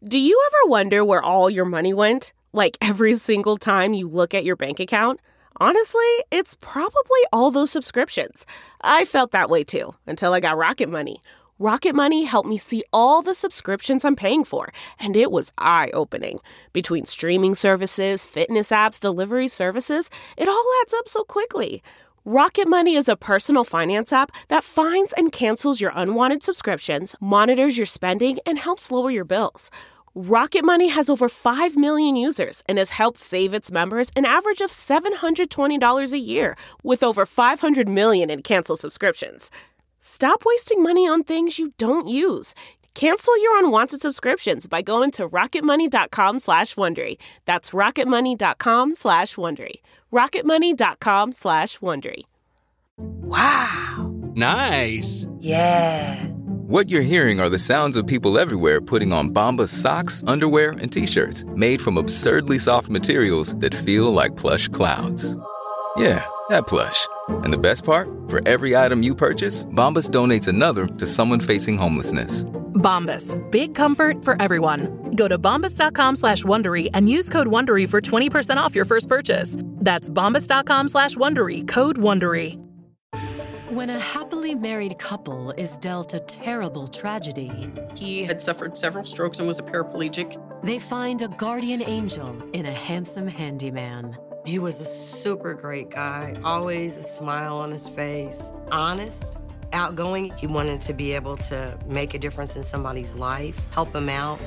Do you ever wonder where all your money went? Like every single time you look at your bank account? Honestly, it's probably all those subscriptions. I felt that way too, until I got Rocket Money. Rocket Money helped me see all the subscriptions I'm paying for, and it was eye-opening. Between streaming services, fitness apps, delivery services, it all adds up so quickly. Rocket Money is a personal finance app that finds and cancels your unwanted subscriptions, monitors your spending, and helps lower your bills. Rocket Money has over 5 million users and has helped save its members an average of $720 a year, with over 500 million in canceled subscriptions. Stop wasting money on things you don't use. Cancel your unwanted subscriptions by going to rocketmoney.com/Wondery. That's rocketmoney.com/Wondery. rocketmoney.com/Wondery. Wow. Nice. Yeah. What you're hearing are the sounds of people everywhere putting on Bombas socks, underwear, and T-shirts made from absurdly soft materials that feel like plush clouds. Yeah, that plush. And the best part? For every item you purchase, Bombas donates another to someone facing homelessness. Bombas. Big comfort for everyone. Go to bombas.com/Wondery and use code WONDERY for 20% off your first purchase. That's bombas.com/Wondery, code WONDERY. When a happily married couple is dealt a terrible tragedy, he had suffered several strokes and was a paraplegic. They find a guardian angel in a handsome handyman. He was a super great guy, always a smile on his face, honest, outgoing. He wanted to be able to make a difference in somebody's life, help them out.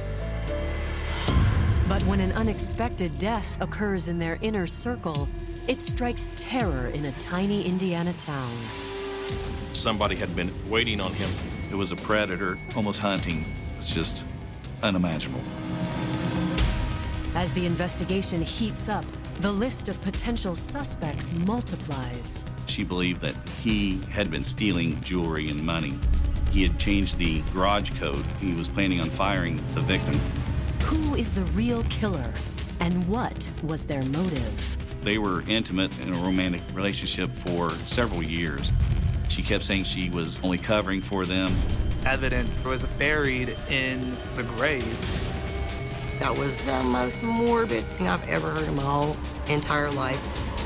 But when an unexpected death occurs in their inner circle, it strikes terror in a tiny Indiana town. Somebody had been waiting on him. It was a predator, almost hunting. It's just unimaginable. As the investigation heats up, the list of potential suspects multiplies. She believed that he had been stealing jewelry and money. He had changed the garage code. He was planning on firing the victim. Who is the real killer, and what was their motive? They were intimate in a romantic relationship for several years. She kept saying she was only covering for them. Evidence was buried in the grave. That was the most morbid thing I've ever heard in my whole entire life.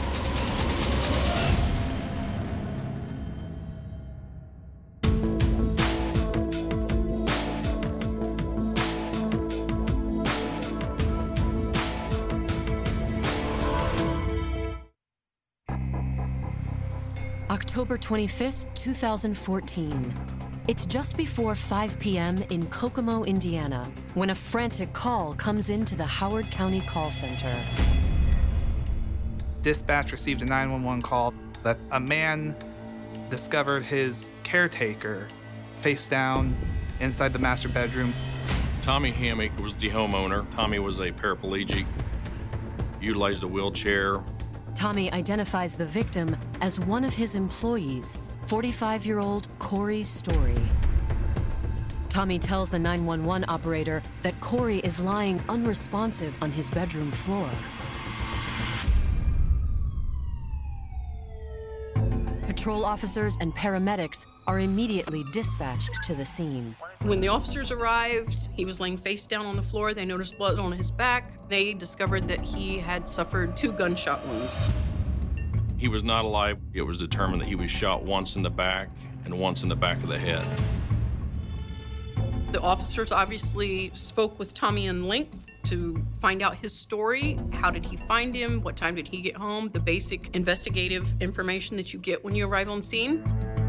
October 25th, 2014. It's just before 5 p.m. in Kokomo, Indiana, when a frantic call comes into the Howard County call center. Dispatch received a 911 call that a man discovered his caretaker face down inside the master bedroom. Tommy Hammock was the homeowner. Tommy was a paraplegic, utilized a wheelchair. Tommy identifies the victim as one of his employees, 45-year-old Corey Story. Tommy tells the 911 operator that Corey is lying unresponsive on his bedroom floor. Patrol officers and paramedics are immediately dispatched to the scene. When the officers arrived, he was laying face down on the floor. They noticed blood on his back. They discovered that he had suffered 2 gunshot wounds. He was not alive. It was determined that he was shot once in the back and once in the back of the head. The officers obviously spoke with Tommy in length to find out his story. How did he find him? What time did he get home? The basic investigative information that you get when you arrive on scene.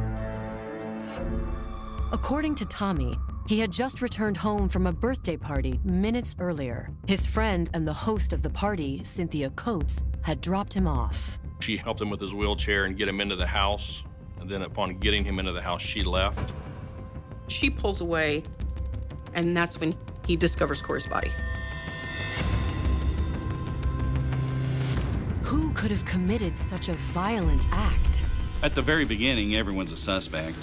According to Tommy, he had just returned home from a birthday party minutes earlier. His friend and the host of the party, Cynthia Coates, had dropped him off. She helped him with his wheelchair and get him into the house. And then upon getting him into the house, she left. She pulls away, and that's when he discovers Corey's body. Who could have committed such a violent act? At the very beginning, everyone's a suspect.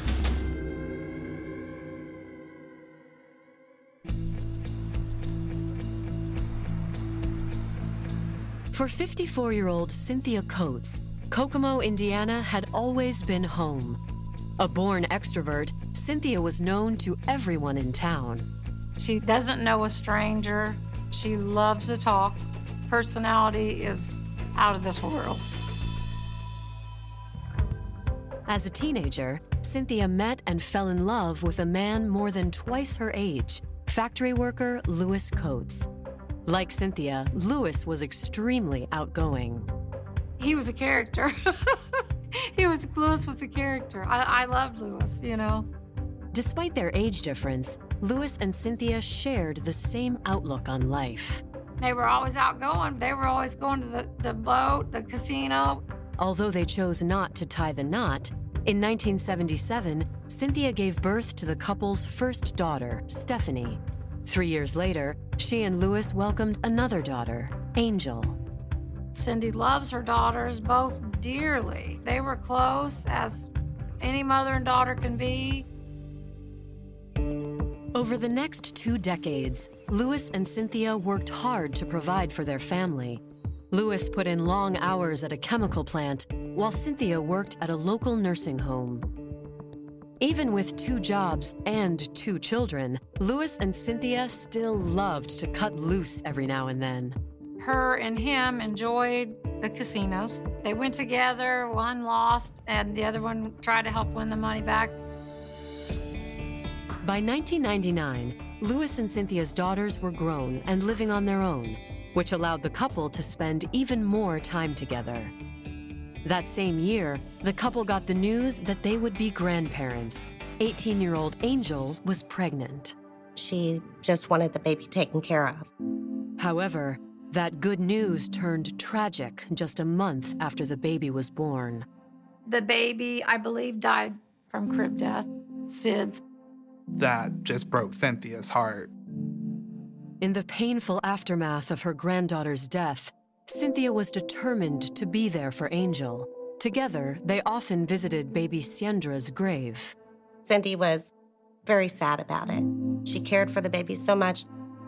For 54-year-old Cynthia Coates, Kokomo, Indiana had always been home. A born extrovert, Cynthia was known to everyone in town. She doesn't know a stranger. She loves to talk. Personality is out of this world. As a teenager, Cynthia met and fell in love with a man more than twice her age, factory worker Louis Coates. Like Cynthia, Louis was extremely outgoing. He was a character. Louis was a character. I loved Louis, you know. Despite their age difference, Louis and Cynthia shared the same outlook on life. They were always outgoing. They were always going to the boat, the casino. Although they chose not to tie the knot, in 1977, Cynthia gave birth to the couple's first daughter, Stephanie. 3 years later, she and Louis welcomed another daughter, Angel. Cindy loves her daughters both dearly. They were close as any mother and daughter can be. Over the next 2 decades, Louis and Cynthia worked hard to provide for their family. Louis put in long hours at a chemical plant, while Cynthia worked at a local nursing home. Even with 2 jobs and 2 children, Louis and Cynthia still loved to cut loose every now and then. Her and him enjoyed the casinos. They went together, one lost, and the other one tried to help win the money back. By 1999, Louis and Cynthia's daughters were grown and living on their own, which allowed the couple to spend even more time together. That same year, the couple got the news that they would be grandparents. 18-year-old Angel was pregnant. She just wanted the baby taken care of. However, that good news turned tragic just a month after the baby was born. The baby, I believe, died from crib death, SIDS. That just broke Cynthia's heart. In the painful aftermath of her granddaughter's death, Cynthia was determined to be there for Angel. Together, they often visited baby Siendra's grave. Cindy was very sad about it. She cared for the baby so much.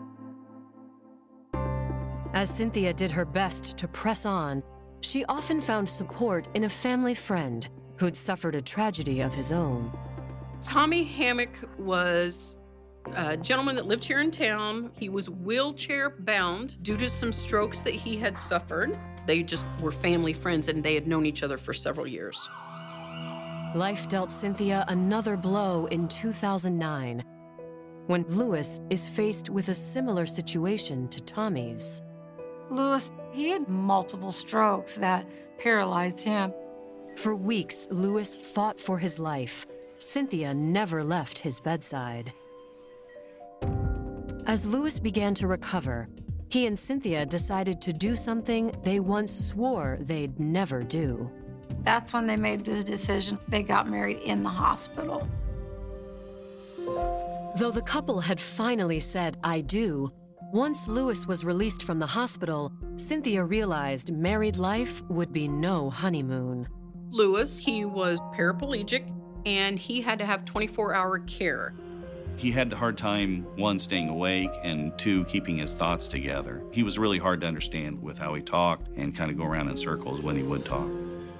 As Cynthia did her best to press on, she often found support in a family friend who'd suffered a tragedy of his own. Tommy Hammock was a gentleman that lived here in town. He was wheelchair bound due to some strokes that he had suffered. They just were family friends and they had known each other for several years. Life dealt Cynthia another blow in 2009, when Louis is faced with a similar situation to Tommy's. Louis, he had multiple strokes that paralyzed him. For weeks, Louis fought for his life. Cynthia never left his bedside. As Louis began to recover, he and Cynthia decided to do something they once swore they'd never do. That's when they made the decision. They got married in the hospital. Though the couple had finally said, "I do," once Louis was released from the hospital, Cynthia realized married life would be no honeymoon. Louis, he was paraplegic, and he had to have 24-hour care. He had a hard time, 1, staying awake, and 2, keeping his thoughts together. He was really hard to understand with how he talked and kind of go around in circles when he would talk.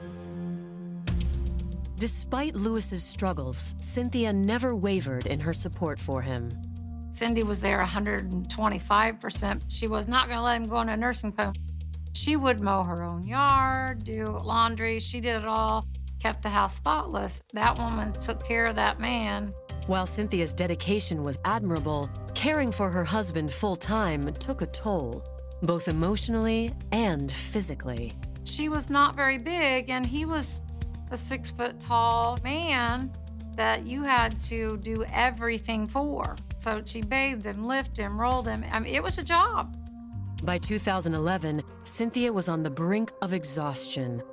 Despite Louis's struggles, Cynthia never wavered in her support for him. Cindy was there 125%. She was not going to let him go in a nursing home. She would mow her own yard, do laundry. She did it all, kept the house spotless. That woman took care of that man. While Cynthia's dedication was admirable, caring for her husband full-time took a toll, both emotionally and physically. She was not very big, and he was a 6-foot-tall man that you had to do everything for. So she bathed him, lifted him, rolled him. I mean, it was a job. By 2011, Cynthia was on the brink of exhaustion.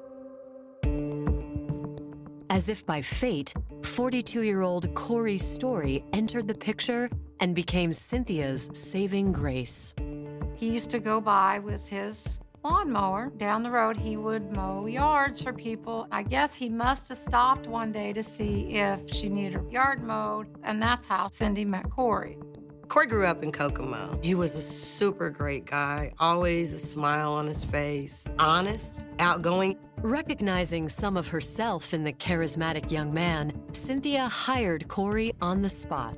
As if by fate, 42-year-old Corey Story entered the picture and became Cynthia's saving grace. He used to go by with his lawnmower down the road. He would mow yards for people. I guess he must have stopped one day to see if she needed her yard mowed, and that's how Cindy met Corey. Corey grew up in Kokomo. He was a super great guy, always a smile on his face, honest, outgoing. Recognizing some of herself in the charismatic young man, Cynthia hired Corey on the spot.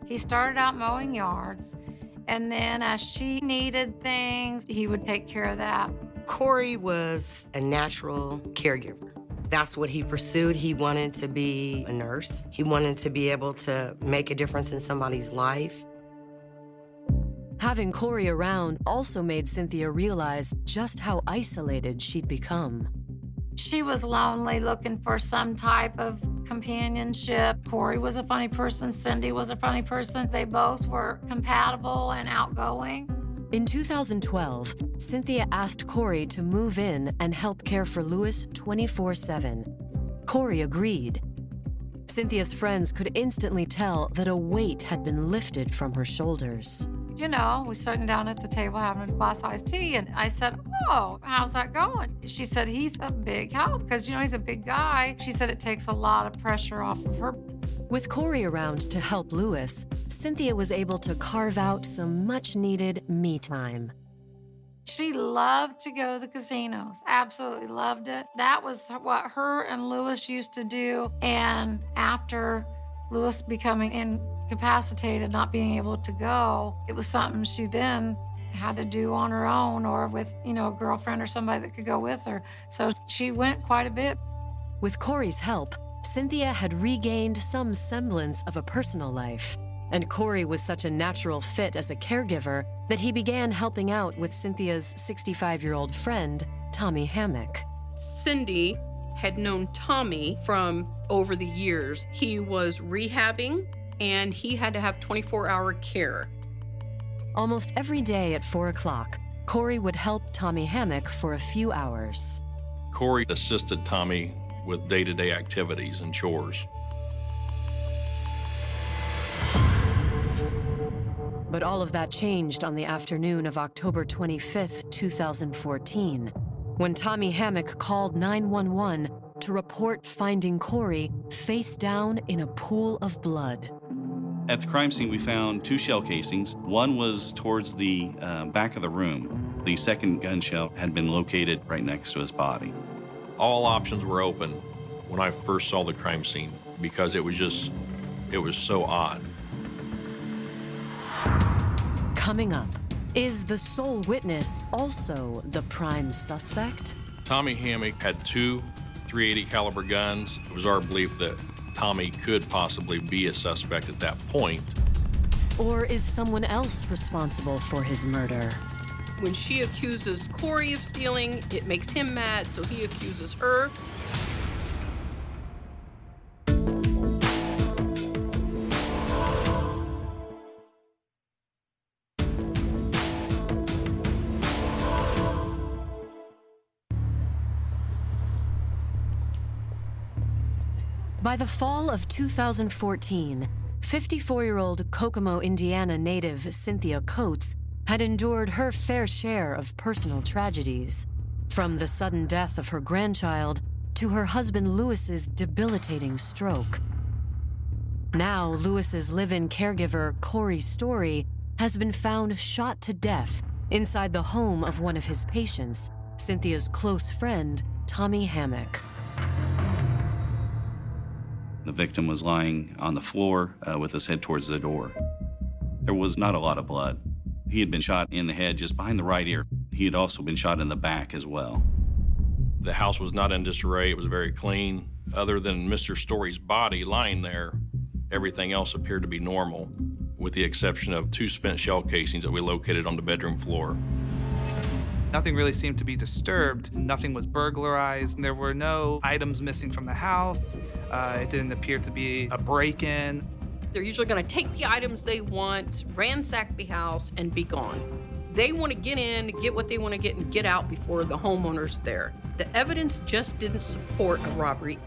He started out mowing yards, and then as she needed things, he would take care of that. Corey was a natural caregiver. That's what he pursued. He wanted to be a nurse. He wanted to be able to make a difference in somebody's life. Having Corey around also made Cynthia realize just how isolated she'd become. She was lonely, looking for some type of companionship. Corey was a funny person. Cindy was a funny person. They both were compatible and outgoing. In 2012, Cynthia asked Corey to move in and help care for Lewis 24/7. Corey agreed. Cynthia's friends could instantly tell that a weight had been lifted from her shoulders. You know, we sitting down at the table having a glass of iced tea, and I said, "Oh, how's that going?" She said, "He's a big help because, you know, he's a big guy." She said it takes a lot of pressure off of her. With Corey around to help Lewis, Cynthia was able to carve out some much-needed me time. She loved to go to the casinos, absolutely loved it. That was what her and Lewis used to do. And after Lewis becoming incapacitated, not being able to go, it was something she then had to do on her own or with, you know, a girlfriend or somebody that could go with her. So she went quite a bit. With Corey's help, Cynthia had regained some semblance of a personal life, and Corey was such a natural fit as a caregiver that he began helping out with Cynthia's 65-year-old friend, Tommy Hammock. Cindy had known Tommy from over the years. He was rehabbing, and he had to have 24-hour care. Almost every day at 4 o'clock, Corey would help Tommy Hammock for a few hours. Corey assisted Tommy with day-to-day activities and chores. But all of that changed on the afternoon of October 25th, 2014, when Tommy Hammock called 911 to report finding Corey face down in a pool of blood. At the crime scene, we found 2 shell casings. One was towards the back of the room. The second gun shell had been located right next to his body. All options were open when I first saw the crime scene because it was so odd. Coming up, is the sole witness also the prime suspect? Tommy Hammock had 2 .380 caliber guns. It was our belief that Tommy could possibly be a suspect at that point. Or is someone else responsible for his murder? When she accuses Corey of stealing, it makes him mad, so he accuses her. By the fall of 2014, 54-year-old Kokomo, Indiana native Cynthia Coates had endured her fair share of personal tragedies, from the sudden death of her grandchild to her husband Lewis's debilitating stroke. Now, Lewis's live-in caregiver, Corey Story, has been found shot to death inside the home of one of his patients, Cynthia's close friend, Tommy Hammock. The victim was lying on the floor with his head towards the door. There was not a lot of blood. He had been shot in the head just behind the right ear. He had also been shot in the back as well. The house was not in disarray. It was very clean. Other than Mr. Story's body lying there, everything else appeared to be normal, with the exception of 2 spent shell casings that we located on the bedroom floor. Nothing really seemed to be disturbed. Nothing was burglarized. There were no items missing from the house. It didn't appear to be a break-in. They're usually going to take the items they want, ransack the house, and be gone. They want to get in, get what they want to get, and get out before the homeowner's there. The evidence just didn't support a robbery.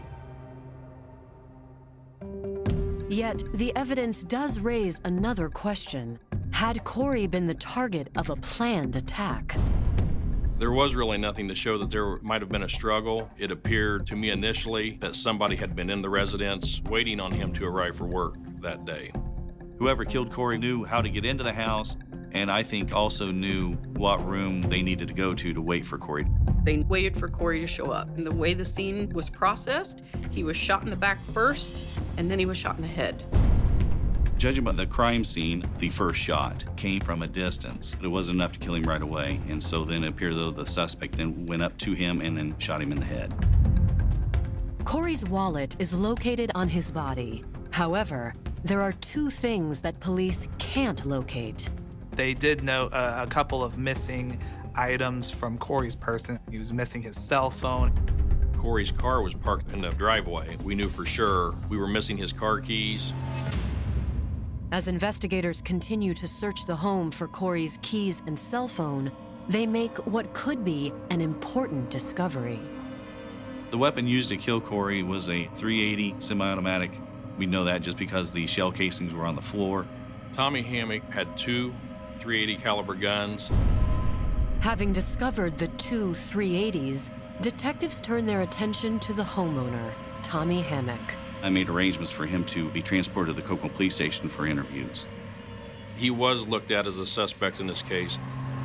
Yet, the evidence does raise another question. Had Corey been the target of a planned attack? There was really nothing to show that there might have been a struggle. It appeared to me initially that somebody had been in the residence waiting on him to arrive for work that day. Whoever killed Corey knew how to get into the house, and I think also knew what room they needed to go to wait for Corey. They waited for Corey to show up. And the way the scene was processed, he was shot in the back first, and then he was shot in the head. Judging by the crime scene, the first shot came from a distance. It wasn't enough to kill him right away, and so then it appeared though the suspect then went up to him and then shot him in the head. Corey's wallet is located on his body. However, there are two things that police can't locate. They did note a couple of missing items from Corey's person. He was missing his cell phone. Corey's car was parked in the driveway. We knew for sure we were missing his car keys. As investigators continue to search the home for Corey's keys and cell phone, they make what could be an important discovery. The weapon used to kill Corey was a .380 semi-automatic. We know that just because the shell casings were on the floor. Tommy Hammock had two .380 caliber guns. Having discovered the two .380s, detectives turn their attention to the homeowner, Tommy Hammock. I made arrangements for him to be transported to the Kokomo Police Station for interviews. He was looked at as a suspect in this case.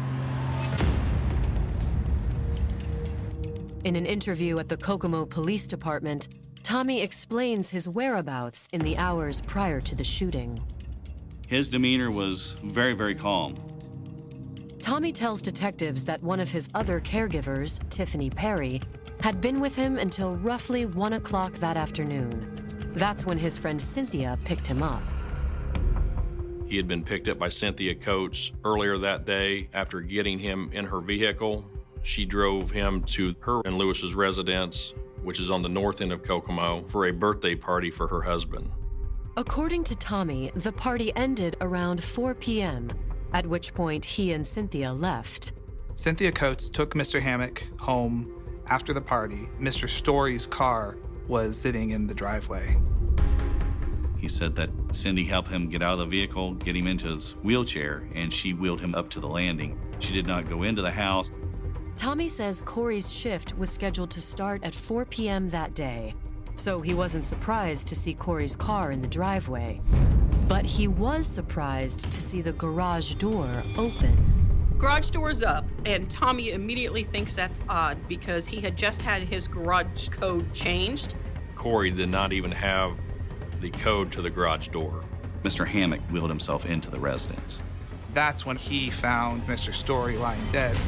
In an interview at the Kokomo Police Department, Tommy explains his whereabouts in the hours prior to the shooting. His demeanor was very, very calm. Tommy tells detectives that one of his other caregivers, Tiffany Perry, had been with him until roughly 1 o'clock that afternoon. That's when his friend Cynthia picked him up. He had been picked up by Cynthia Coates earlier that day. After getting him in her vehicle, she drove him to her and Lewis's residence, which is on the north end of Kokomo, for a birthday party for her husband. According to Tommy, the party ended around 4 p.m., at which point he and Cynthia left. Cynthia Coates took Mr. Hammock home after the party. Mr. Story's car was sitting in the driveway. He said that Cindy helped him get out of the vehicle, get him into his wheelchair, and she wheeled him up to the landing. She did not go into the house. Tommy says Corey's shift was scheduled to start at 4 p.m. that day, so he wasn't surprised to see Corey's car in the driveway. But he was surprised to see the garage door open. Garage door's up, and Tommy immediately thinks that's odd because he had just had his garage code changed. Corey did not even have the code to the garage door. Mr. Hammock wheeled himself into the residence. That's when he found Mr. Story lying dead.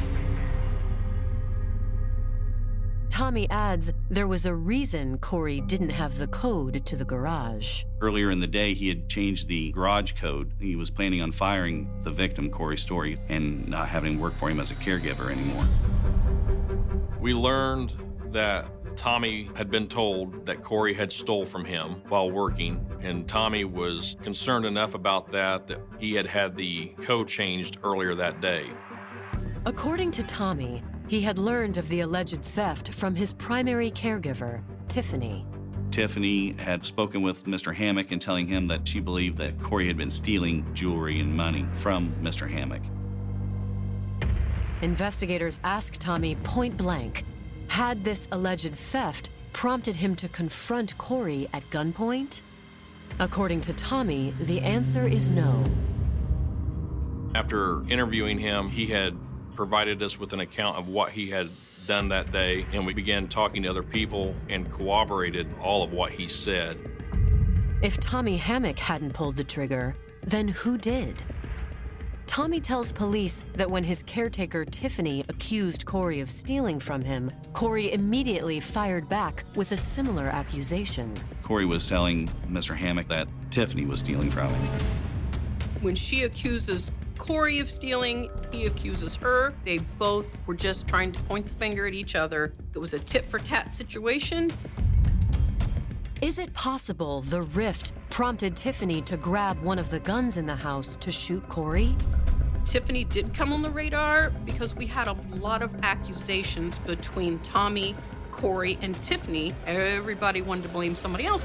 Tommy adds there was a reason Corey didn't have the code to the garage. Earlier in the day, he had changed the garage code. He was planning on firing the victim, Corey Story, and not having him work for him as a caregiver anymore. We learned that Tommy had been told that Corey had stole from him while working, and Tommy was concerned enough about that he had had the code changed earlier that day. According to Tommy, he had learned of the alleged theft from his primary caregiver, Tiffany. Tiffany had spoken with Mr. Hammock and telling him that she believed that Corey had been stealing jewelry and money from Mr. Hammock. Investigators asked Tommy point blank, had this alleged theft prompted him to confront Corey at gunpoint? According to Tommy, the answer is no. After interviewing him, he had provided us with an account of what he had done that day, and we began talking to other people and corroborated all of what he said. If Tommy Hammock hadn't pulled the trigger, then who did? Tommy tells police that when his caretaker Tiffany accused Corey of stealing from him, Corey immediately fired back with a similar accusation. Corey was telling Mr. Hammock that Tiffany was stealing from him. When she accuses Corey of stealing, he accuses her. They both were just trying to point the finger at each other. It was a tit-for-tat situation. Is it possible the rift prompted Tiffany to grab one of the guns in the house to shoot Corey? Tiffany did come on the radar because we had a lot of accusations between Tommy, Corey, and Tiffany. Everybody wanted to blame somebody else.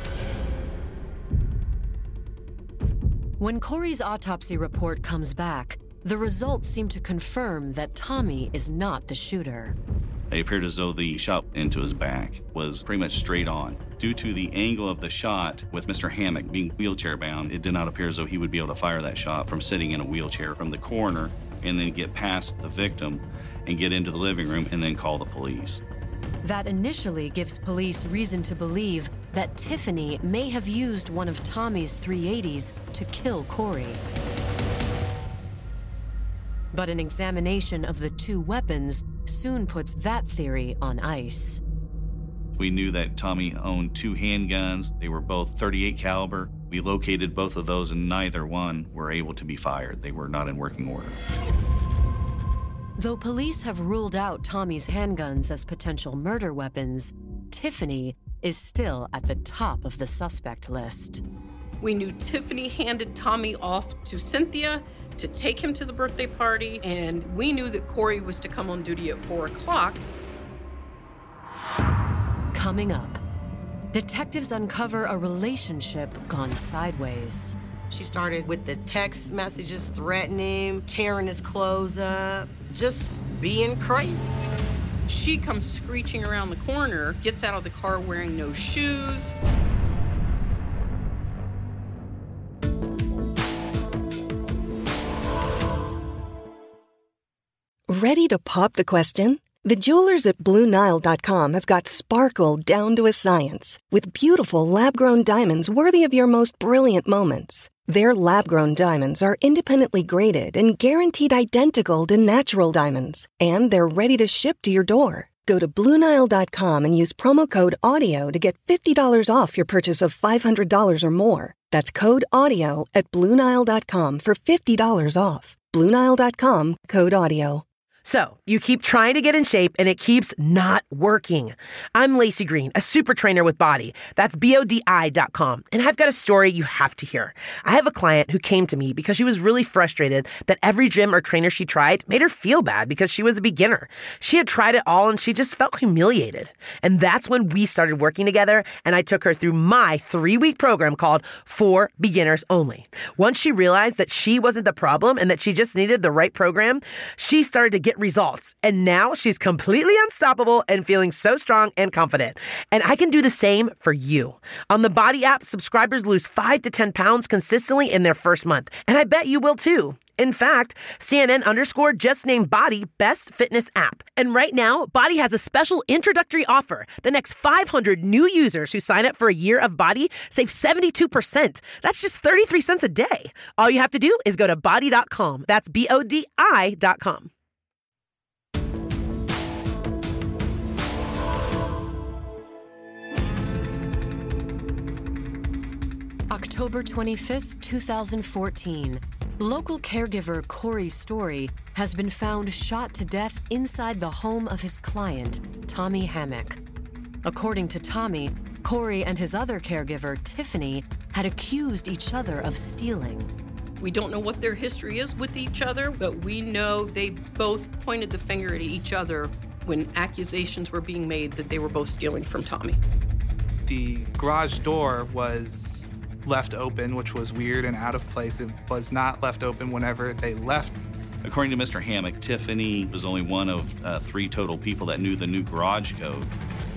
When Corey's autopsy report comes back, the results seem to confirm that Tommy is not the shooter. It appeared as though the shot into his back was pretty much straight on. Due to the angle of the shot, with Mr. Hammock being wheelchair bound, it did not appear as though he would be able to fire that shot from sitting in a wheelchair from the corner and then get past the victim and get into the living room and then call the police. That initially gives police reason to believe that Tiffany may have used one of Tommy's .380s to kill Corey. But an examination of the two weapons soon puts that theory on ice. We knew that Tommy owned two handguns. They were both .38 caliber. We located both of those, and neither one were able to be fired. They were not in working order. Though police have ruled out Tommy's handguns as potential murder weapons, Tiffany is still at the top of the suspect list. We knew Tiffany handed Tommy off to Cynthia to take him to the birthday party, and we knew that Corey was to come on duty at 4 o'clock. Coming up, detectives uncover a relationship gone sideways. She started with the text messages threatening, tearing his clothes up, just being crazy. She comes screeching around the corner, gets out of the car wearing no shoes. Ready to pop the question? The jewelers at BlueNile.com have got sparkle down to a science with beautiful lab-grown diamonds worthy of your most brilliant moments. Their lab-grown diamonds are independently graded and guaranteed identical to natural diamonds, and they're ready to ship to your door. Go to BlueNile.com and use promo code AUDIO to get $50 off your purchase of $500 or more. That's code AUDIO at BlueNile.com for $50 off. BlueNile.com, code AUDIO. So, you keep trying to get in shape and it keeps not working. I'm Lacey Green, a super trainer with Body. That's BODI.com. And I've got a story you have to hear. I have a client who came to me because she was really frustrated that every gym or trainer she tried made her feel bad because she was a beginner. She had tried it all and she just felt humiliated. And that's when we started working together and I took her through my 3-week program called For Beginners Only. Once she realized that she wasn't the problem and that she just needed the right program, she started to get results. And now she's completely unstoppable and feeling so strong and confident. And I can do the same for you. On the Body app, subscribers lose 5 to 10 pounds consistently in their first month. And I bet you will too. In fact, CNN_ just named Body Best Fitness App. And right now, Body has a special introductory offer. The next 500 new users who sign up for a year of Body save 72%. That's just 33 cents a day. All you have to do is go to body.com. That's BODI.com. October 25th, 2014. Local caregiver Corey Story has been found shot to death inside the home of his client, Tommy Hammock. According to Tommy, Corey and his other caregiver, Tiffany, had accused each other of stealing. We don't know what their history is with each other, but we know they both pointed the finger at each other when accusations were being made that they were both stealing from Tommy. The garage door was left open, which was weird and out of place. It was not left open whenever they left. According to Mr. Hammock, Tiffany was only one of 3 total people that knew the new garage code.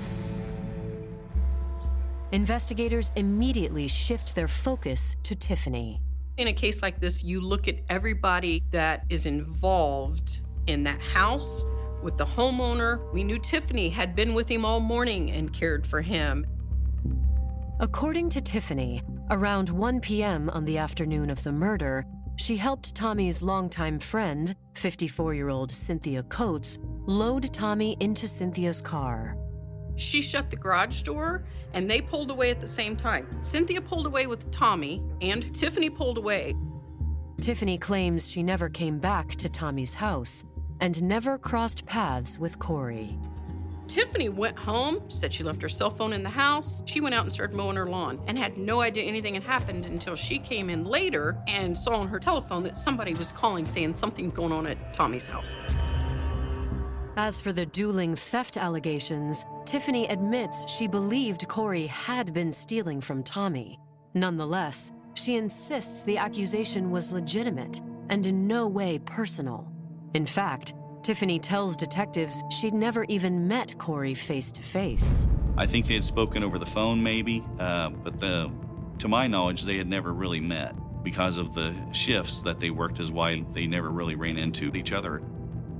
Investigators immediately shift their focus to Tiffany. In a case like this, you look at everybody that is involved in that house with the homeowner. We knew Tiffany had been with him all morning and cared for him. According to Tiffany, around 1 p.m. on the afternoon of the murder, she helped Tommy's longtime friend, 54-year-old Cynthia Coates, load Tommy into Cynthia's car. She shut the garage door, and they pulled away at the same time. Cynthia pulled away with Tommy, and Tiffany pulled away. Tiffany claims she never came back to Tommy's house and never crossed paths with Corey. Tiffany went home, said she left her cell phone in the house. She went out and started mowing her lawn and had no idea anything had happened until she came in later and saw on her telephone that somebody was calling saying something's going on at Tommy's house. As for the dueling theft allegations, Tiffany admits she believed Corey had been stealing from Tommy. Nonetheless, she insists the accusation was legitimate and in no way personal. In fact, Tiffany tells detectives she'd never even met Corey face-to-face. I think they had spoken over the phone maybe, but to my knowledge, they had never really met because of the shifts that they worked is why they never really ran into each other.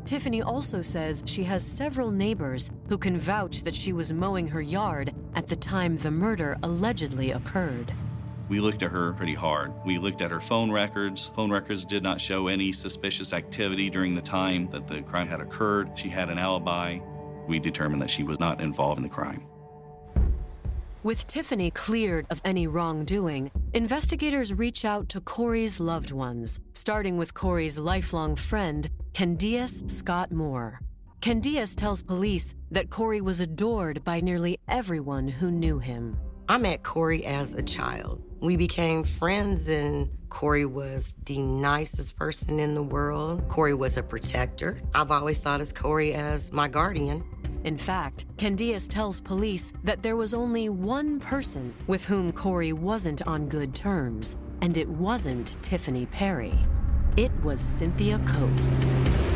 Tiffany also says she has several neighbors who can vouch that she was mowing her yard at the time the murder allegedly occurred. We looked at her pretty hard. We looked at her phone records. Phone records did not show any suspicious activity during the time that the crime had occurred. She had an alibi. We determined that she was not involved in the crime. With Tiffany cleared of any wrongdoing, investigators reach out to Corey's loved ones, starting with Corey's lifelong friend, Candias Scott Moore. Candias tells police that Corey was adored by nearly everyone who knew him. I met Corey as a child. We became friends, and Corey was the nicest person in the world. Corey was a protector. I've always thought of Corey as my guardian. In fact, Candias tells police that there was only one person with whom Corey wasn't on good terms, and it wasn't Tiffany Perry. It was Cynthia Coates.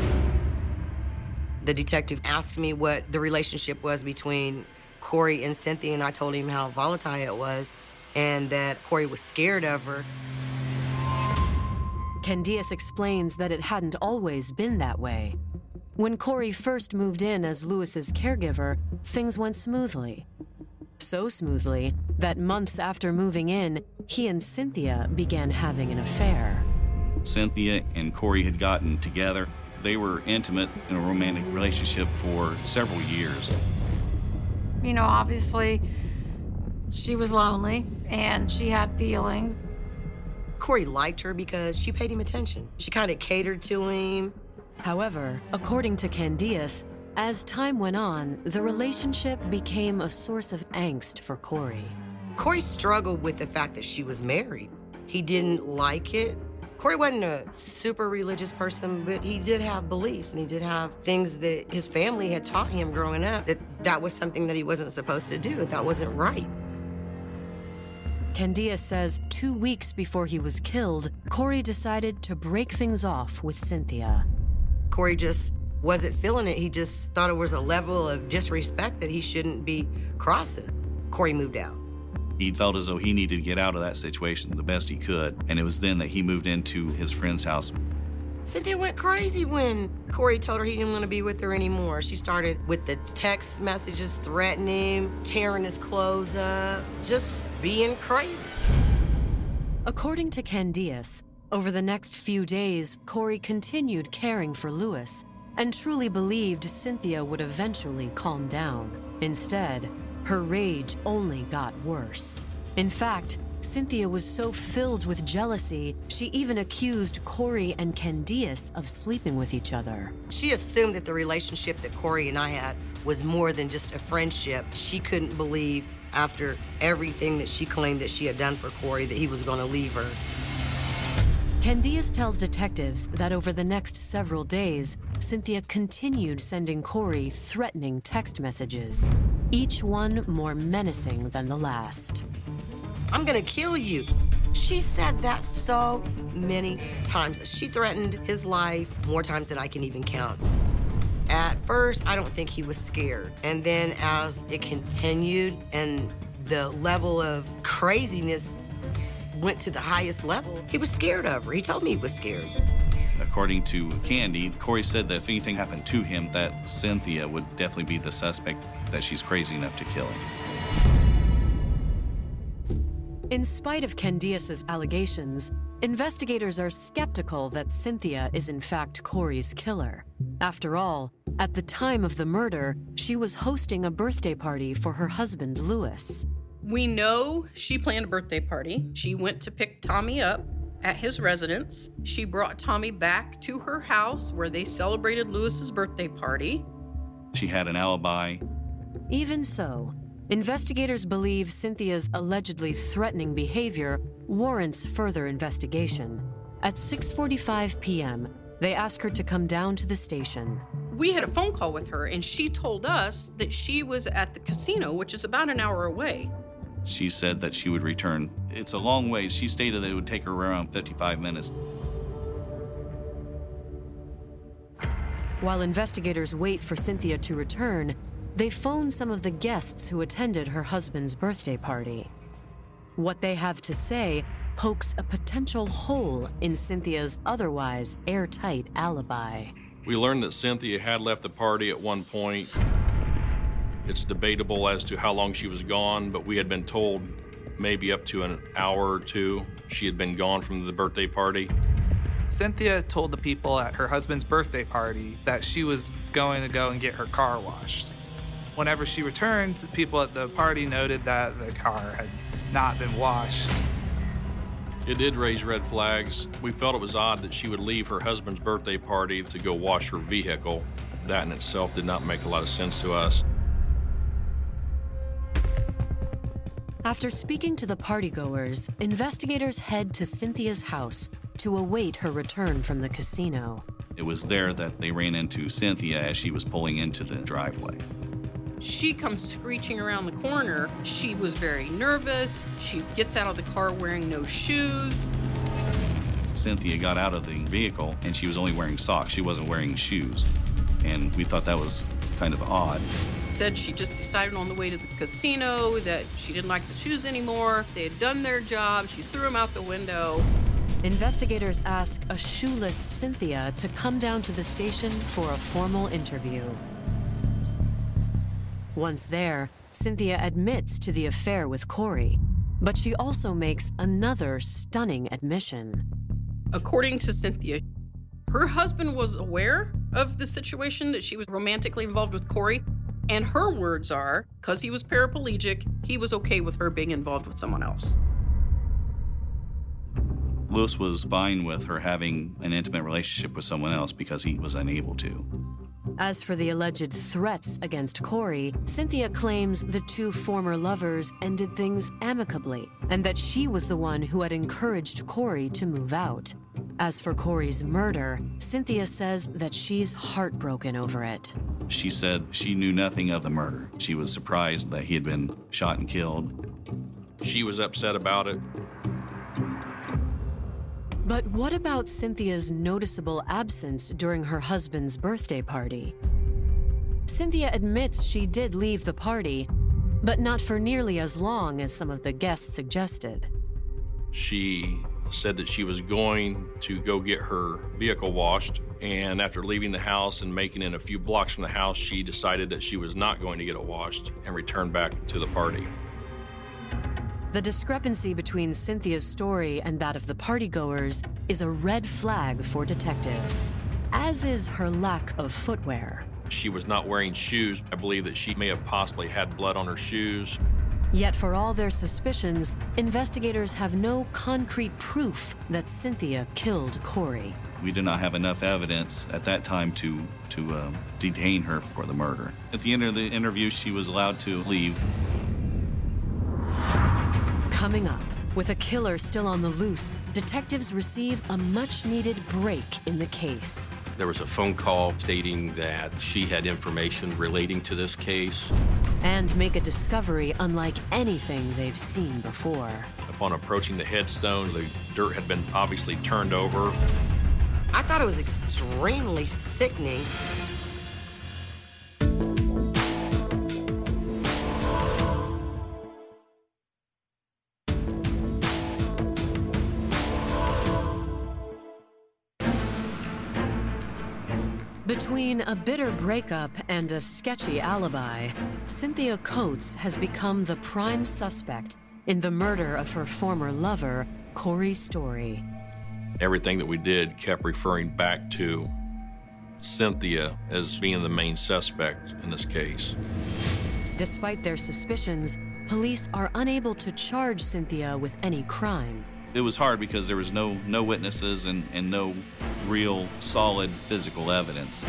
The detective asked me what the relationship was between Corey and Cynthia, and I told him how volatile it was and that Corey was scared of her. Candias explains that it hadn't always been that way. When Corey first moved in as Lewis's caregiver, things went smoothly. So smoothly that months after moving in, he and Cynthia began having an affair. Cynthia and Corey had gotten together. They were intimate in a romantic relationship for several years. You know, obviously, she was lonely and she had feelings. Corey liked her because she paid him attention. She kind of catered to him. However, according to Candias, as time went on, the relationship became a source of angst for Corey. Corey struggled with the fact that she was married. He didn't like it. Corey wasn't a super religious person, but he did have beliefs, and he did have things that his family had taught him growing up, that was something that he wasn't supposed to do, that wasn't right. Candias says 2 weeks before he was killed, Corey decided to break things off with Cynthia. Corey just wasn't feeling it. He just thought it was a level of disrespect that he shouldn't be crossing. Corey moved out. He felt as though he needed to get out of that situation the best he could, and it was then that he moved into his friend's house. Cynthia went crazy when Corey told her he didn't want to be with her anymore. She started with the text messages threatening him, tearing his clothes up, just being crazy. According to Candias, over the next few days, Corey continued caring for Lewis and truly believed Cynthia would eventually calm down. Instead, her rage only got worse. In fact, Cynthia was so filled with jealousy, she even accused Corey and Candias of sleeping with each other. She assumed that the relationship that Corey and I had was more than just a friendship. She couldn't believe, after everything that she claimed that she had done for Corey, that he was going to leave her. Candias tells detectives that over the next several days, Cynthia continued sending Corey threatening text messages, each one more menacing than the last. I'm gonna kill you. She said that so many times. She threatened his life more times than I can even count. At first, I don't think he was scared. And then as it continued and the level of craziness went to the highest level, he was scared of her. He told me he was scared. According to Candy, Corey said that if anything happened to him, that Cynthia would definitely be the suspect, that she's crazy enough to kill him. In spite of Candias' allegations, investigators are skeptical that Cynthia is in fact Corey's killer. After all, at the time of the murder, she was hosting a birthday party for her husband, Lewis. We know she planned a birthday party. She went to pick Tommy up at his residence. She brought Tommy back to her house where they celebrated Lewis's birthday party. She had an alibi. Even so, investigators believe Cynthia's allegedly threatening behavior warrants further investigation. At 6:45 p.m., they ask her to come down to the station. We had a phone call with her, and she told us that she was at the casino, which is about an hour away. She said that she would return. It's a long ways. She stated that it would take her around 55 minutes. While investigators wait for Cynthia to return, they phone some of the guests who attended her husband's birthday party. What they have to say pokes a potential hole in Cynthia's otherwise airtight alibi. We learned that Cynthia had left the party at one point. It's debatable as to how long she was gone, but we had been told maybe up to an hour or two she had been gone from the birthday party. Cynthia told the people at her husband's birthday party that she was going to go and get her car washed. Whenever she returned, people at the party noted that the car had not been washed. It did raise red flags. We felt it was odd that she would leave her husband's birthday party to go wash her vehicle. That in itself did not make a lot of sense to us. After speaking to the partygoers, investigators head to Cynthia's house to await her return from the casino. It was there that they ran into Cynthia as she was pulling into the driveway. She comes screeching around the corner. She was very nervous. She gets out of the car wearing no shoes. Cynthia got out of the vehicle and she was only wearing socks. She wasn't wearing shoes. And we thought that was kind of odd. Said she just decided on the way to the casino that she didn't like the shoes anymore. They had done their job. She threw them out the window. Investigators ask a shoeless Cynthia to come down to the station for a formal interview. Once there, Cynthia admits to the affair with Corey, but she also makes another stunning admission. According to Cynthia, her husband was aware of the situation that she was romantically involved with Corey, and her words are, because he was paraplegic, he was okay with her being involved with someone else. Lewis was fine with her having an intimate relationship with someone else because he was unable to. As for the alleged threats against Corey, Cynthia claims the two former lovers ended things amicably and that she was the one who had encouraged Corey to move out. As for Corey's murder, Cynthia says that she's heartbroken over it. She said she knew nothing of the murder. She was surprised that he had been shot and killed. She was upset about it. But what about Cynthia's noticeable absence during her husband's birthday party? Cynthia admits she did leave the party, but not for nearly as long as some of the guests suggested. She said that she was going to go get her vehicle washed, and after leaving the house and making it a few blocks from the house, she decided that she was not going to get it washed and returned back to the party. The discrepancy between Cynthia's story and that of the partygoers is a red flag for detectives, as is her lack of footwear. She was not wearing shoes. I believe that she may have possibly had blood on her shoes. Yet for all their suspicions, investigators have no concrete proof that Cynthia killed Corey. We did not have enough evidence at that time to detain her for the murder. At the end of the interview, she was allowed to leave. Coming up, with a killer still on the loose, detectives receive a much-needed break in the case. There was a phone call stating that she had information relating to this case. And make a discovery unlike anything they've seen before. Upon approaching the headstone, the dirt had been obviously turned over. I thought it was extremely sickening. Between a bitter breakup and a sketchy alibi, Cynthia Coates has become the prime suspect in the murder of her former lover, Corey Story. Everything that we did kept referring back to Cynthia as being the main suspect in this case. Despite their suspicions, police are unable to charge Cynthia with any crime. It was hard because there was no witnesses and no real solid physical evidence.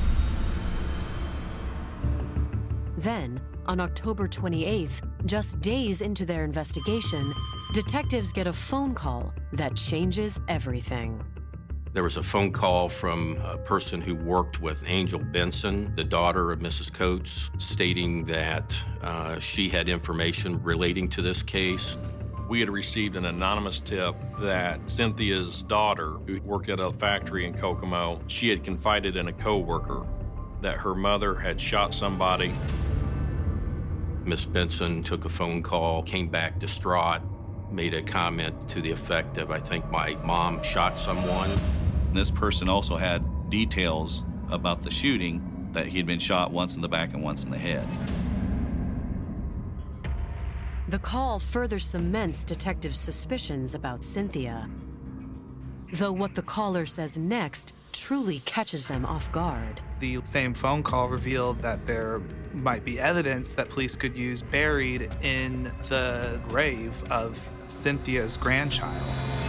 Then, on October 28th, just days into their investigation, detectives get a phone call that changes everything. There was a phone call from a person who worked with Angel Benson, the daughter of Mrs. Coates, stating that she had information relating to this case. We had received an anonymous tip that Cynthia's daughter, who worked at a factory in Kokomo, she had confided in a coworker that her mother had shot somebody. Miss Benson took a phone call, came back distraught, made a comment to the effect of, "I think my mom shot someone." This person also had details about the shooting, that he had been shot once in the back and once in the head. The call further cements detectives' suspicions about Cynthia. Though what the caller says next truly catches them off guard. The same phone call revealed that there might be evidence that police could use buried in the grave of Cynthia's grandchild.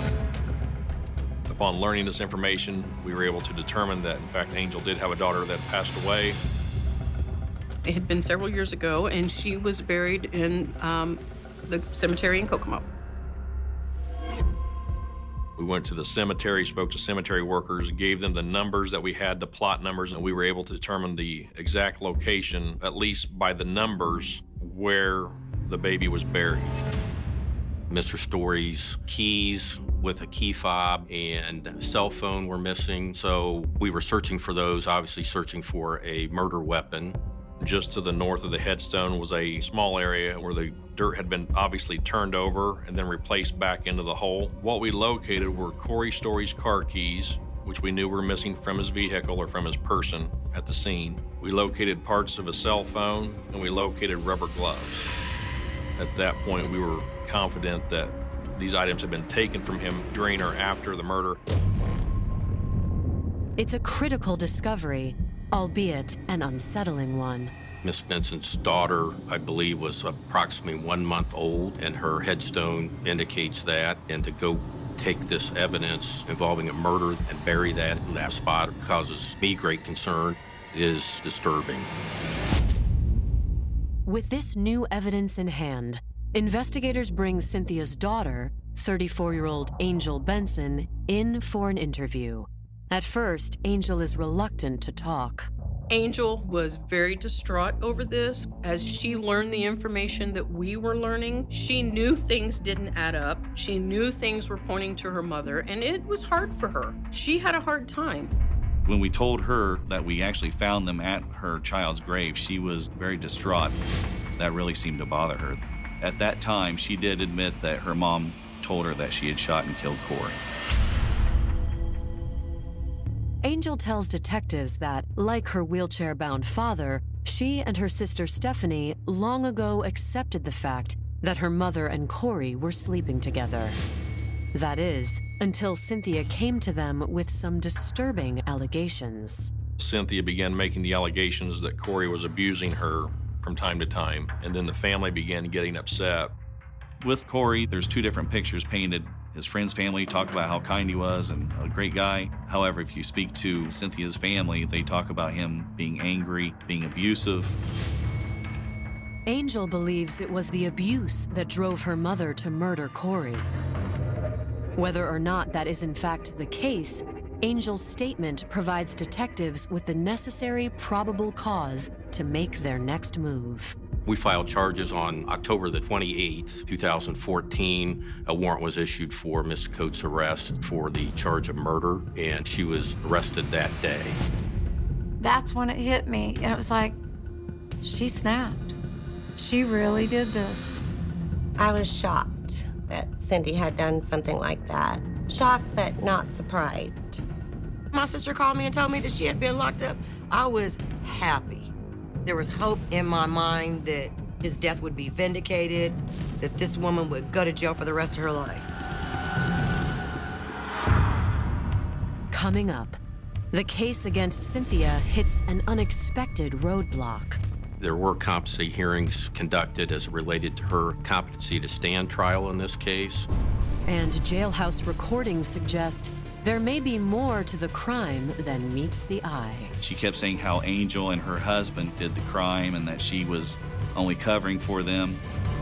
Upon learning this information, we were able to determine that, in fact, Angel did have a daughter that passed away. It had been several years ago, and she was buried in the cemetery in Kokomo. We went to the cemetery, spoke to cemetery workers, gave them the numbers that we had, the plot numbers, and we were able to determine the exact location, at least by the numbers, where the baby was buried. Mr. Story's keys with a key fob and cell phone were missing, so we were searching for those, obviously searching for a murder weapon. Just to the north of the headstone was a small area where the dirt had been obviously turned over and then replaced back into the hole. What we located were Corey Story's car keys, which we knew were missing from his vehicle or from his person at the scene. We located parts of a cell phone, and we located rubber gloves. At that point, we were confident that these items had been taken from him during or after the murder. It's a critical discovery, albeit an unsettling one. Miss Benson's daughter, I believe, was approximately 1 month old, and her headstone indicates that. And to go take this evidence involving a murder and bury that in that spot causes me great concern. It is disturbing. With this new evidence in hand, investigators bring Cynthia's daughter, 34-year-old Angel Benson, in for an interview. At first, Angel is reluctant to talk. Angel was very distraught over this. As she learned the information that we were learning, she knew things didn't add up. She knew things were pointing to her mother, and it was hard for her. She had a hard time. When we told her that we actually found them at her child's grave, she was very distraught. That really seemed to bother her. At that time, she did admit that her mom told her that she had shot and killed Corey. Angel tells detectives that, like her wheelchair-bound father, she and her sister Stephanie long ago accepted the fact that her mother and Corey were sleeping together. That is, until Cynthia came to them with some disturbing allegations. Cynthia began making the allegations that Corey was abusing her from time to time, and then the family began getting upset. With Corey, there's two different pictures painted. His friend's family talk about how kind he was and a great guy. However, if you speak to Cynthia's family, they talk about him being angry, being abusive. Angel believes it was the abuse that drove her mother to murder Corey. Whether or not that is in fact the case, Angel's statement provides detectives with the necessary probable cause to make their next move. We filed charges on October the 28th, 2014. A warrant was issued for Ms. Coates' arrest for the charge of murder, and she was arrested that day. That's when it hit me, and it was like, she snapped. She really did this. I was shocked that Cindy had done something like that. Shocked, but not surprised. My sister called me and told me that she had been locked up. I was happy. There was hope in my mind that his death would be vindicated, that this woman would go to jail for the rest of her life. Coming up, the case against Cynthia hits an unexpected roadblock. There were competency hearings conducted as it related to her competency to stand trial in this case. And jailhouse recordings suggest there may be more to the crime than meets the eye. She kept saying how Angel and her husband did the crime and that she was only covering for them.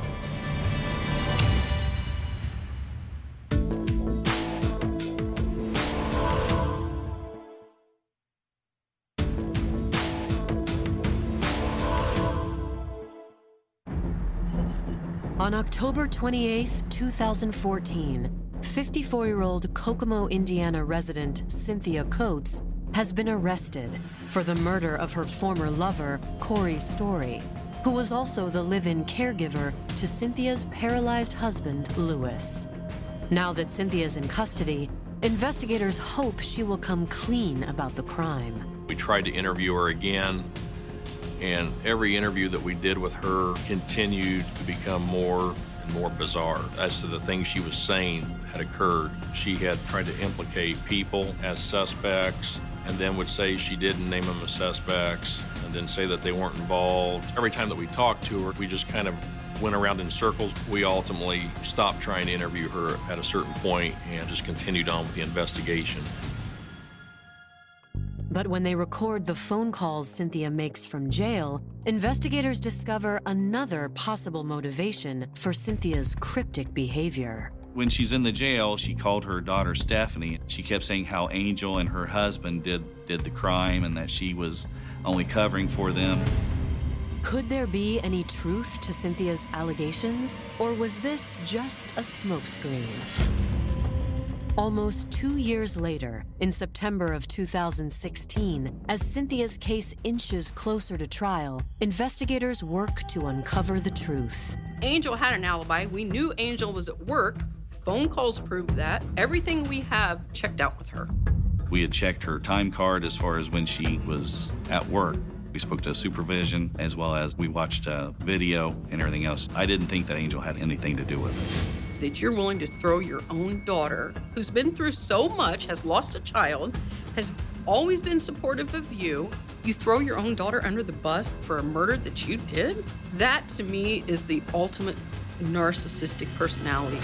On October 28, 2014, 54-year-old Kokomo, Indiana resident Cynthia Coates has been arrested for the murder of her former lover, Corey Story, who was also the live-in caregiver to Cynthia's paralyzed husband, Lewis. Now that Cynthia's in custody, investigators hope she will come clean about the crime. We tried to interview her again, and every interview that we did with her continued to become more and more bizarre as to the things she was saying had occurred. She had tried to implicate people as suspects, and then would say she didn't name them as suspects, and then say that they weren't involved. Every time that we talked to her, we just kind of went around in circles. We ultimately stopped trying to interview her at a certain point and just continued on with the investigation. But when they record the phone calls Cynthia makes from jail, investigators discover another possible motivation for Cynthia's cryptic behavior. When she's in the jail, she called her daughter Stephanie. She kept saying how Angel and her husband did the crime and that she was only covering for them. Could there be any truth to Cynthia's allegations, or was this just a smokescreen? Almost 2 years later, in September of 2016, as Cynthia's case inches closer to trial, investigators work to uncover the truth. Angel had an alibi. We knew Angel was at work. Phone calls proved that. Everything we have checked out with her. We had checked her time card as far as when she was at work. We spoke to supervision, as well as we watched video and everything else. I didn't think that Angel had anything to do with it. That you're willing to throw your own daughter, who's been through so much, has lost a child, has always been supportive of you, you throw your own daughter under the bus for a murder that you did? That, to me, is the ultimate narcissistic personality.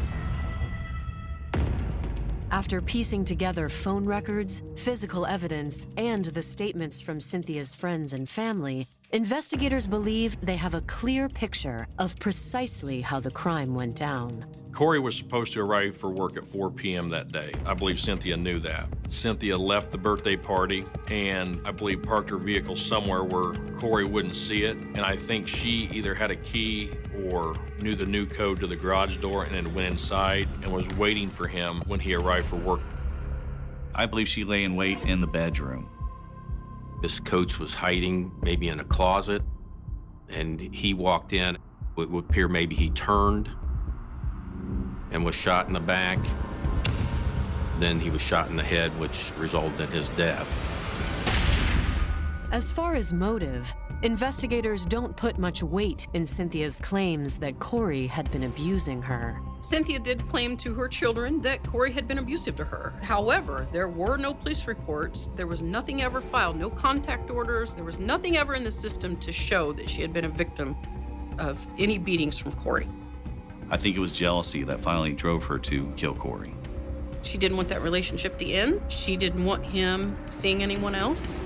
After piecing together phone records, physical evidence, and the statements from Cynthia's friends and family, investigators believe they have a clear picture of precisely how the crime went down. Corey was supposed to arrive for work at 4 p.m. that day. I believe Cynthia knew that. Cynthia left the birthday party and I believe parked her vehicle somewhere where Corey wouldn't see it. And I think she either had a key or knew the new code to the garage door and then went inside and was waiting for him when he arrived for work. I believe she lay in wait in the bedroom. Miss Coates was hiding maybe in a closet, and he walked in. It would appear maybe he turned and was shot in the back. Then he was shot in the head, which resulted in his death. As far as motive, investigators don't put much weight in Cynthia's claims that Corey had been abusing her. Cynthia did claim to her children that Corey had been abusive to her. However, there were no police reports. There was nothing ever filed, no contact orders. There was nothing ever in the system to show that she had been a victim of any beatings from Corey. I think it was jealousy that finally drove her to kill Corey. She didn't want that relationship to end. She didn't want him seeing anyone else.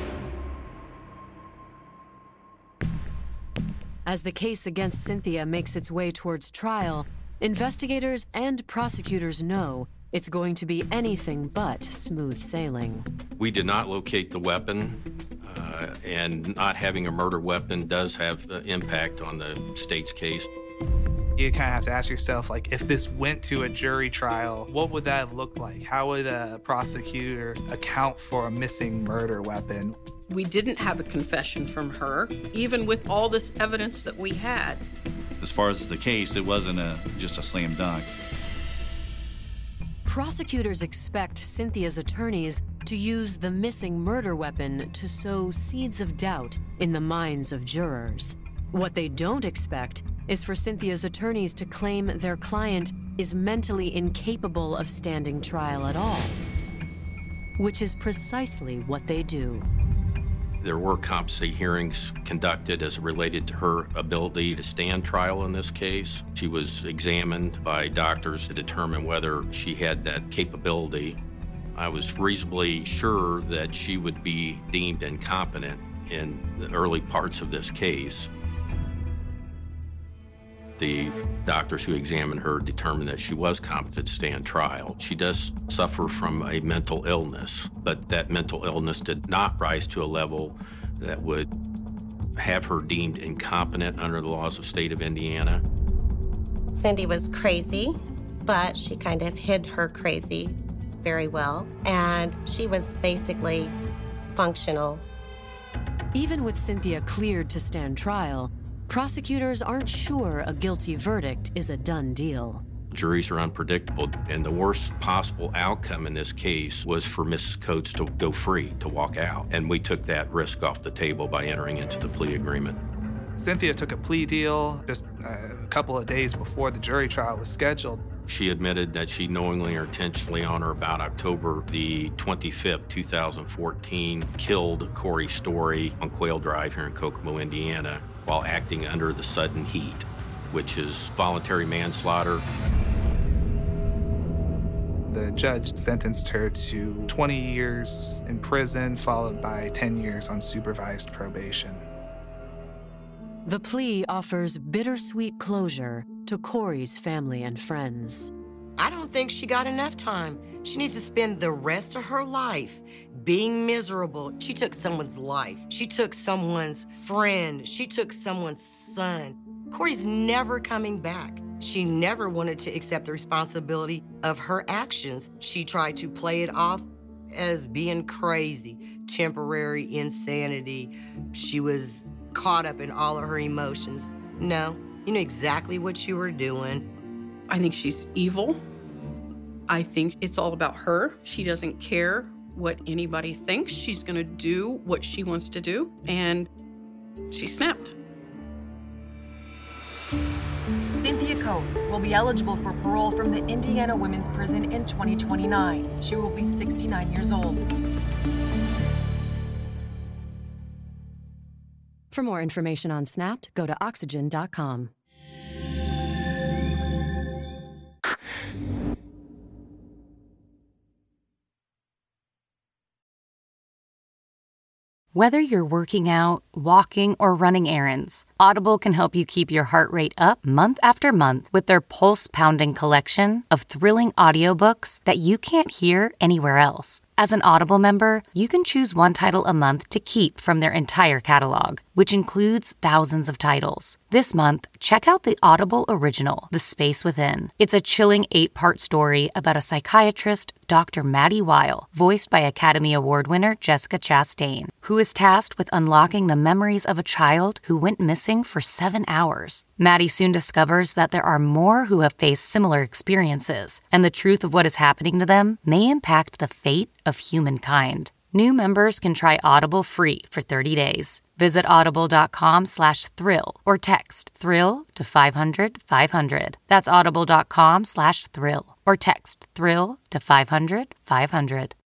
As the case against Cynthia makes its way towards trial, investigators and prosecutors know it's going to be anything but smooth sailing. We did not locate the weapon, and not having a murder weapon does have the impact on the state's case. You kind of have to ask yourself, like, if this went to a jury trial, what would that have looked like? How would a prosecutor account for a missing murder weapon? We didn't have a confession from her, even with all this evidence that we had. As far as the case, it wasn't just a slam dunk. Prosecutors expect Cynthia's attorneys to use the missing murder weapon to sow seeds of doubt in the minds of jurors. What they don't expect is for Cynthia's attorneys to claim their client is mentally incapable of standing trial at all, which is precisely what they do. There were competency hearings conducted as related to her ability to stand trial in this case. She was examined by doctors to determine whether she had that capability. I was reasonably sure that she would be deemed incompetent in the early parts of this case. The doctors who examined her determined that she was competent to stand trial. She does suffer from a mental illness, but that mental illness did not rise to a level that would have her deemed incompetent under the laws of the state of Indiana. Cindy was crazy, but she kind of hid her crazy very well, and she was basically functional. Even with Cynthia cleared to stand trial, prosecutors aren't sure a guilty verdict is a done deal. Juries are unpredictable, and the worst possible outcome in this case was for Mrs. Coates to go free, to walk out. And we took that risk off the table by entering into the plea agreement. Cynthia took a plea deal just a couple of days before the jury trial was scheduled. She admitted that she knowingly or intentionally on or about October the 25th, 2014, killed Corey Story on Quail Drive here in Kokomo, Indiana, while acting under the sudden heat, which is voluntary manslaughter. The judge sentenced her to 20 years in prison, followed by 10 years on supervised probation. The plea offers bittersweet closure to Corey's family and friends. I don't think she got enough time. She needs to spend the rest of her life being miserable. She took someone's life. She took someone's friend. She took someone's son. Corey's never coming back. She never wanted to accept the responsibility of her actions. She tried to play it off as being crazy, temporary insanity. She was caught up in all of her emotions. No, you knew exactly what you were doing. I think she's evil. I think it's all about her. She doesn't care what anybody thinks. She's gonna do what she wants to do, and she snapped. Cynthia Coates will be eligible for parole from the Indiana Women's Prison in 2029. She will be 69 years old. For more information on Snapped, go to Oxygen.com. Whether you're working out, walking, or running errands, Audible can help you keep your heart rate up month after month with their pulse-pounding collection of thrilling audiobooks that you can't hear anywhere else. As an Audible member, you can choose one title a month to keep from their entire catalog, which includes thousands of titles. This month, check out the Audible original, The Space Within. It's a chilling 8-part story about a psychiatrist, Dr. Maddie Weil, voiced by Academy Award winner Jessica Chastain, who is tasked with unlocking the memories of a child who went missing for 7 hours. Maddie soon discovers that there are more who have faced similar experiences, and the truth of what is happening to them may impact the fate of humankind. New members can try Audible free for 30 days. Visit audible.com/thrill or text thrill to 500-500. That's audible.com/thrill or text thrill to 500-500.